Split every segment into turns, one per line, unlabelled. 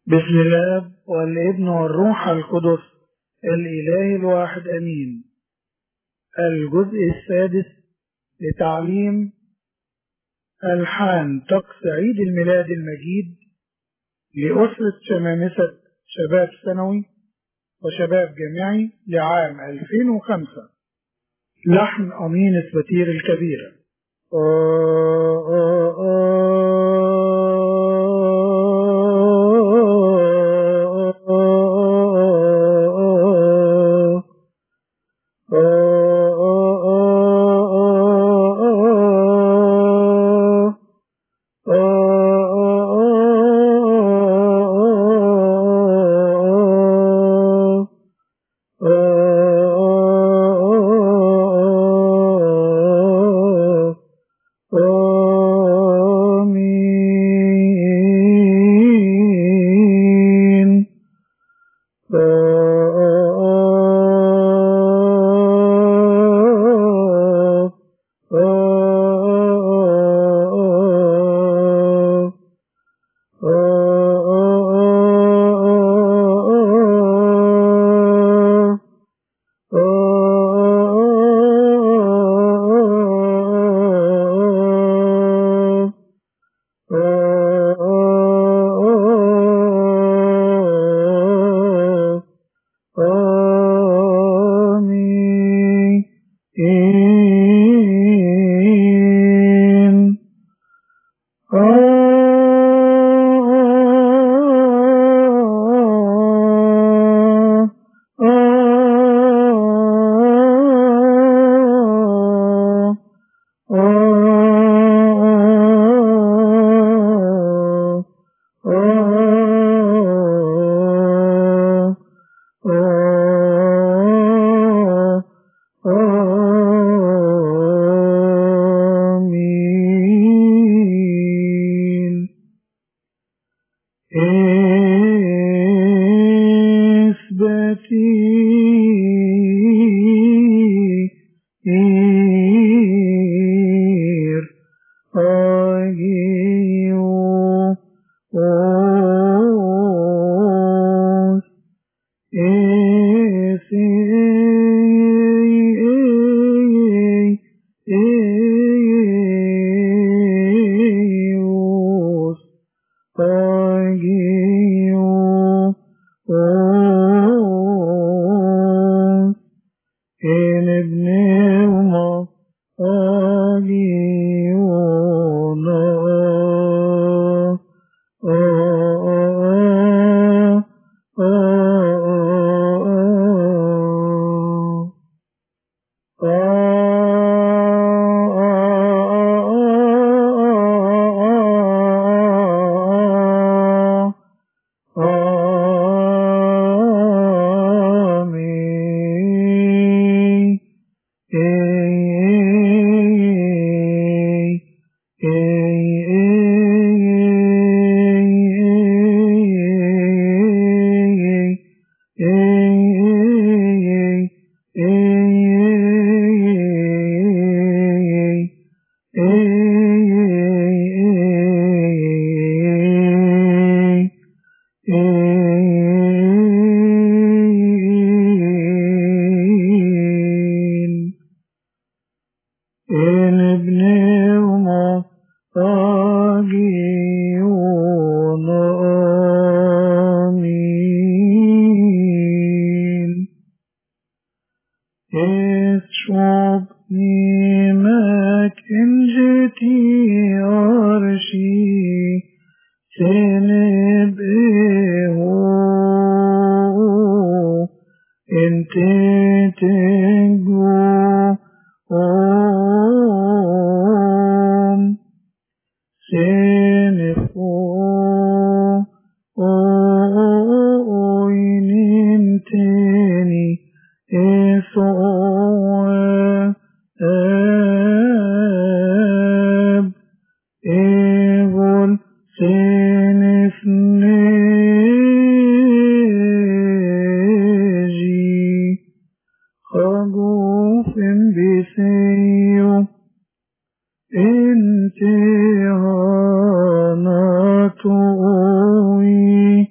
بسم الله والابن والروح القدس الإله الواحد أمين. الجزء السادس لتعليم ألحان طقس عيد الميلاد المجيد لأسرة شمامسة شباب ثانوي وشباب جامعي لعام 2005. لحن أمين الستير الكبيرة.
انتهانات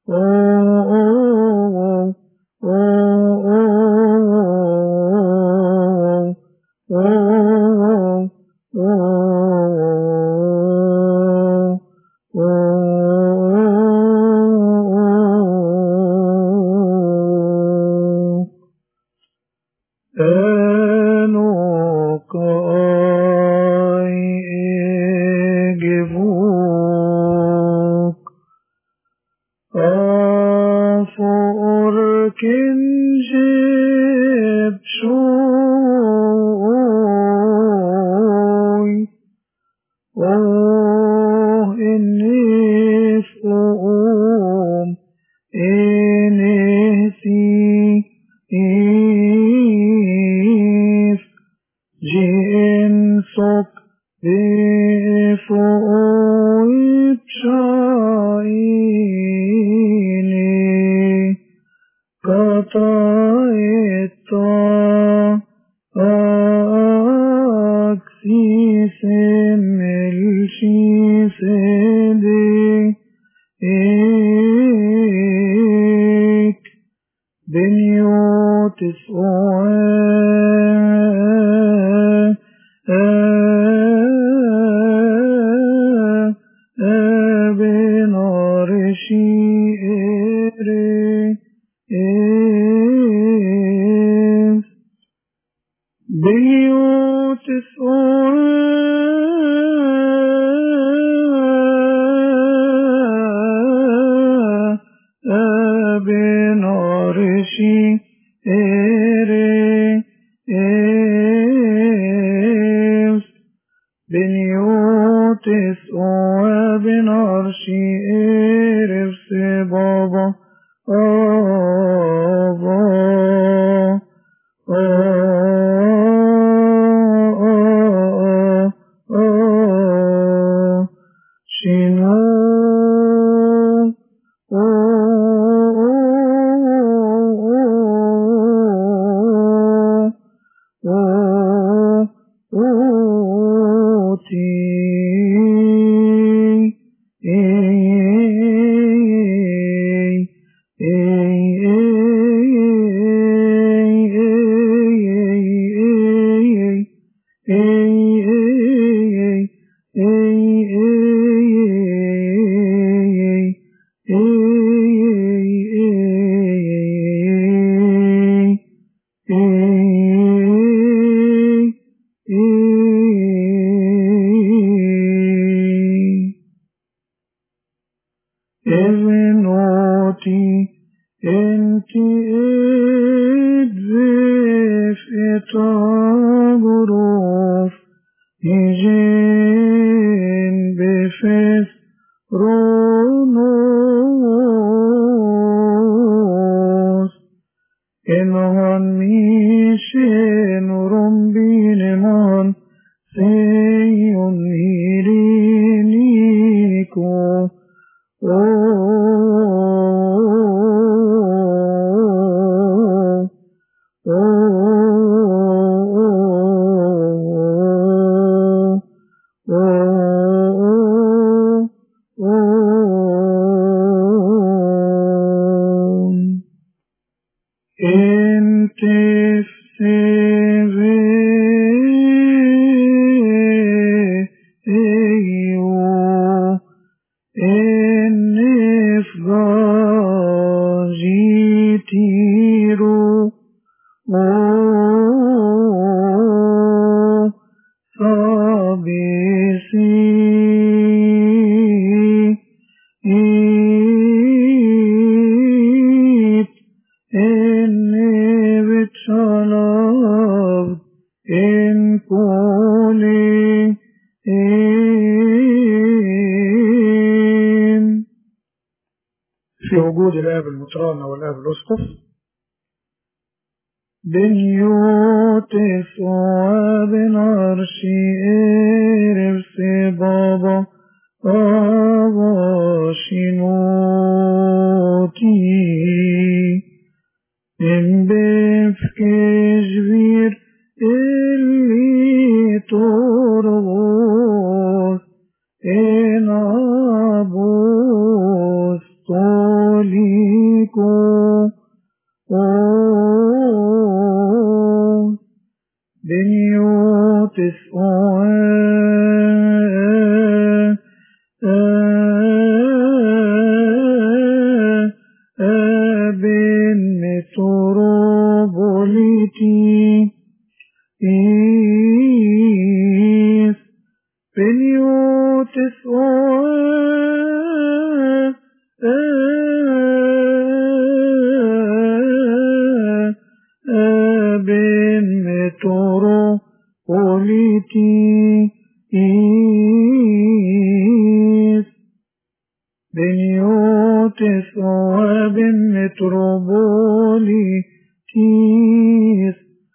الآب المطران والآب الأسقف بنيوتس وابن عرشي إرسي بابا شنوتي من بفك جبير اللي ترغوث إن أبوس طولي liko beniotis ben metropoliti is beniotis ben metropoliti is beniotis ben metropolitis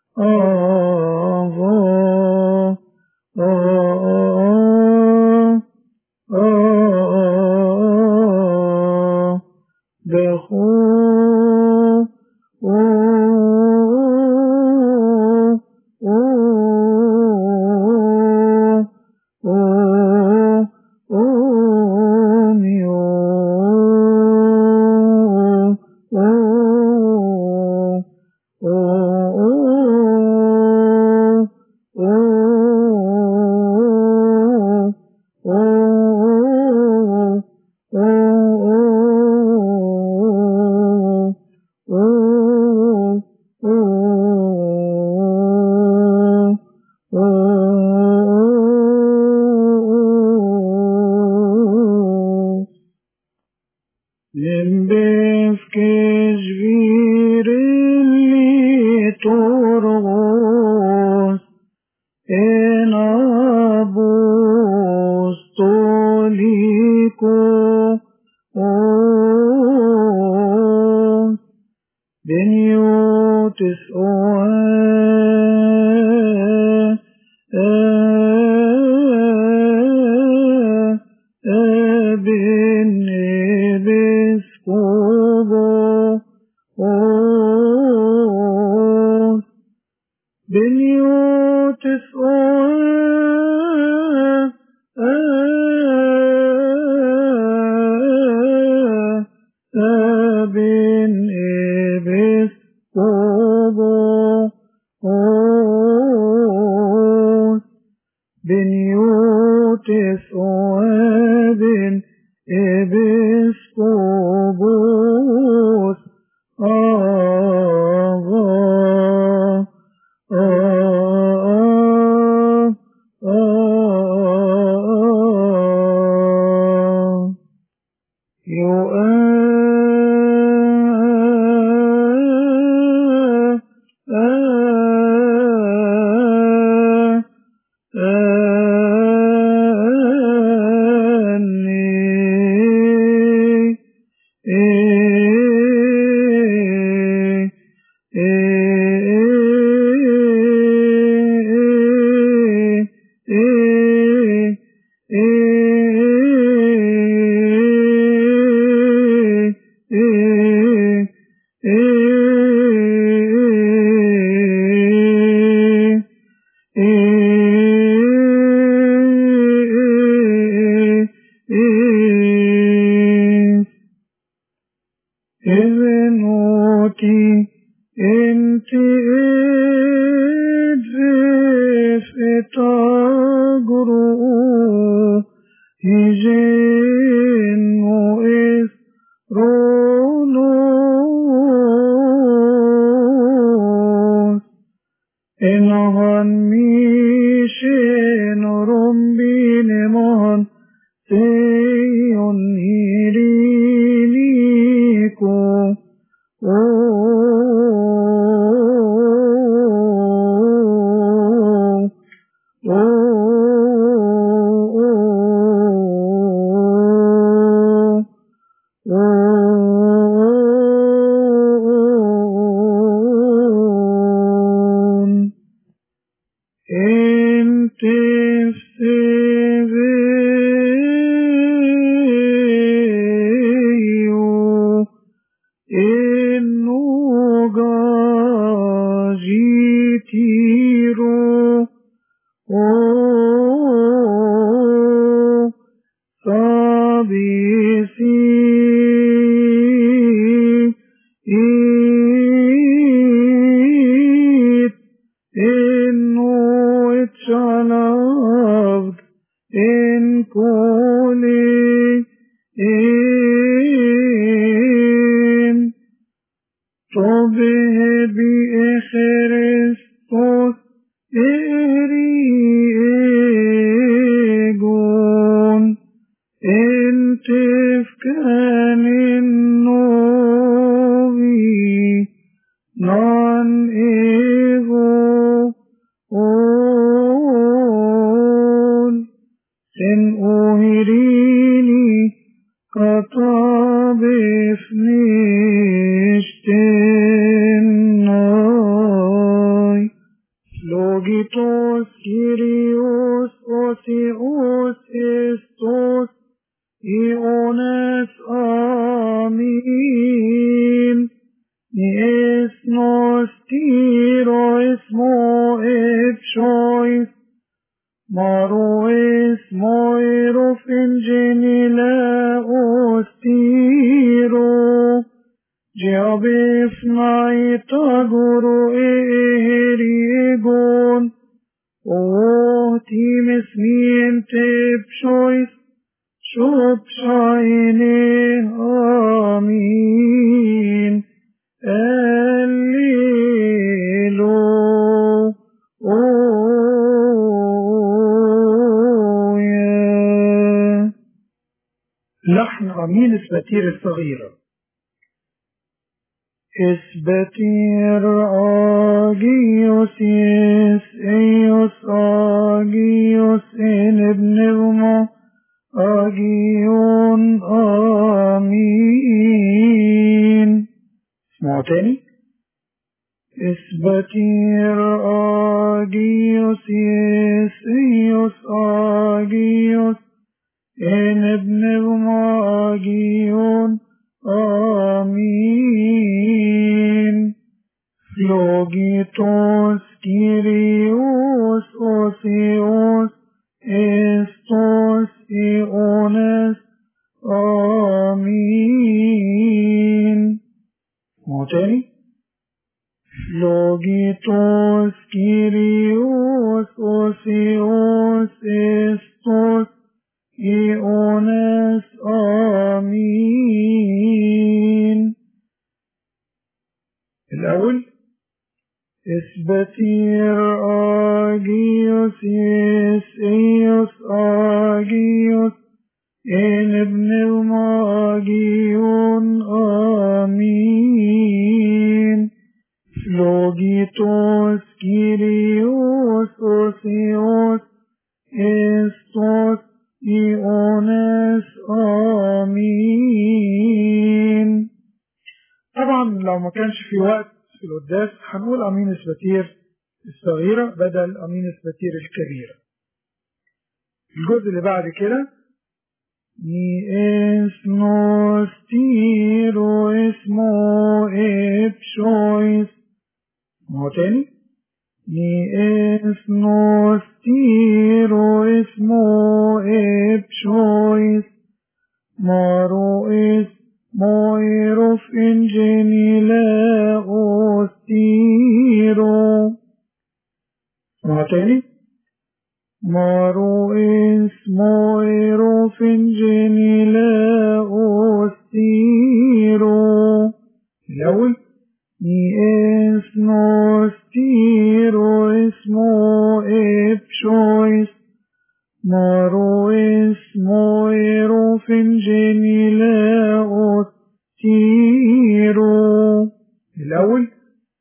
Nembes que svirelli torgos en apostolico beniotis ben beniotis ben beniotis ben episcopos Evenoti ente edres et agro higeno es ronos enahan mishen rombine man seion hiriniko Tobe bi Christus erigon, intifkan novi, non ego on, sen ohirini katabif nishtenai. Logitos Kyrios Osios Estos Iones Amin. Nies nos tirois moepshois Marois moerof ingenila ostiro Jabef naitaguru erigon O timis nientepshois Shopshaine Amin لحن أمين اسبتير الصغيرة. اسبتير آجيوس يسئيوس آجيوس إن ابن وما آجيون آمين. اسمعوا تاني. اسبتير آجيوس يسئيوس آجيوس إن ابن وماجيون آمين. Logitos Kyrios Osios Estos Iones Amin. Moteni. Logitos Kyrios Osios Estos Iones Amin. الأول اسبتير آجيوس يسئيوس آجيوس إن ابن وماجيون آمين. Logitos Kyrios Osios Estos Iones آمين. طبعا لو ما كانش في وقت في القداس هنقول أمين اسبتير الصغيرة بدل أمين اسبتير الكبيرة. الجزء اللي بعد كده ني اسمو ستيرو اسمو ابشويس. ما تاني ني اسمو ستيرو اسمو ابشويس مارو اس مويروف انجيني لا أستيرو. ما تاني مارو اس مويروف انجيني لا أستيرو. الأول ني اسمو ستيرو اسمو ابشويس مارو اس مويروف انجيني لا أستيرو. الأول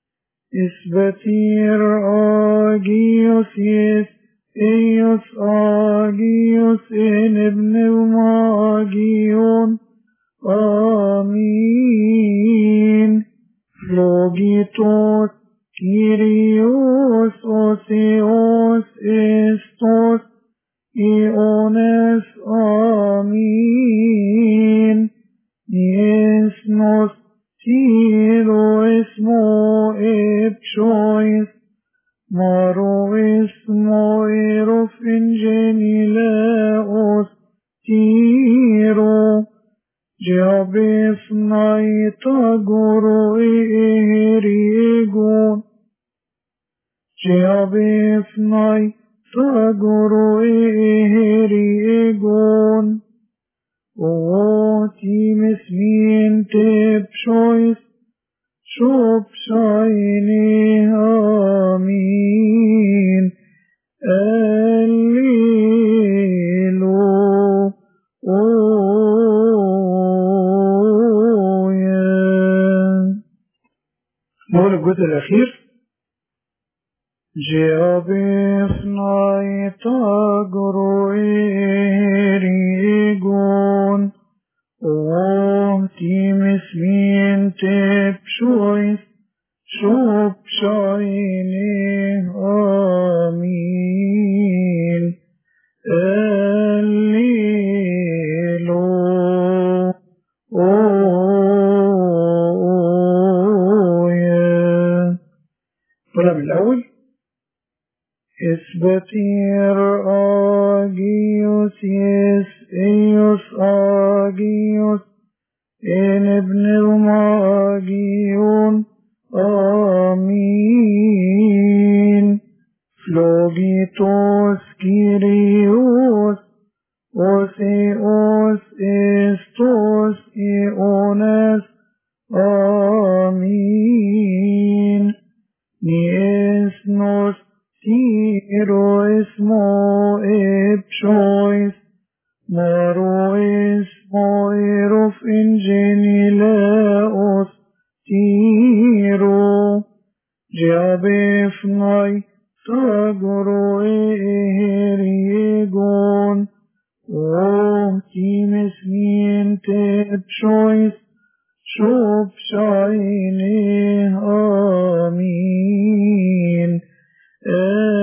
اسبتير آجيوس يسئيوس آجيوس إن ابن وماجيون آمين. Logitos Kyrios Osios Estos Iones Amin. Niesnos Tiro esmo epshois Maro esmo erof ingeni leos Tiro Jabef naitagoro erigon Jabef naitagoro erigon O timis niente pshois شوب شايني آمين الليلو نقول الجزء الأخير جابفناي تاغرو إيريغون تيمس مين تب شويس شوب شايني آمين الليلو ولا من الأول اسبتير آجيوس يس إيوس آجيوس إن ابن الماجيون آمين فلوجيتوس كيريوس أوسيوس إستوس إيونس آمين نيسنوس Tiro ismo epshois, maro ismo erof ingenileos, tiro, jabefnai, tagoro eriegon, timis niente epshois, shop shaine, amin.